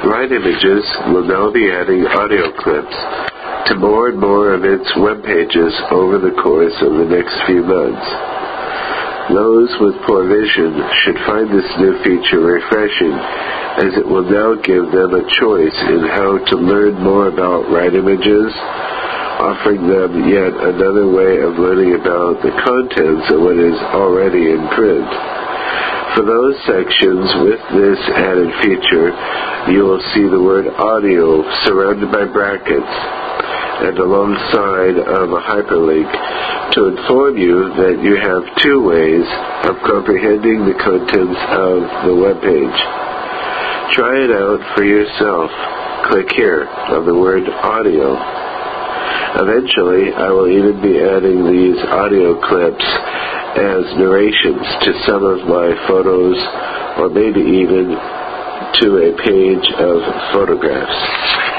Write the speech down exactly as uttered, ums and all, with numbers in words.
Right Images will now be adding audio clips to more and more of its web pages over the course of the next few months. Those with poor vision should find this new feature refreshing, as it will now give them a choice in how to learn more about Right Images, offering them yet another way of learning about the contents of what is already in print. For those sections with this added feature, you will see the word audio surrounded by brackets and alongside of a hyperlink to inform you that you have two ways of comprehending the contents of the web page. Try it out for yourself. Click here on the word audio. Eventually, I will even be adding these audio clips as narrations to some of my photos, or maybe even to a page of photographs.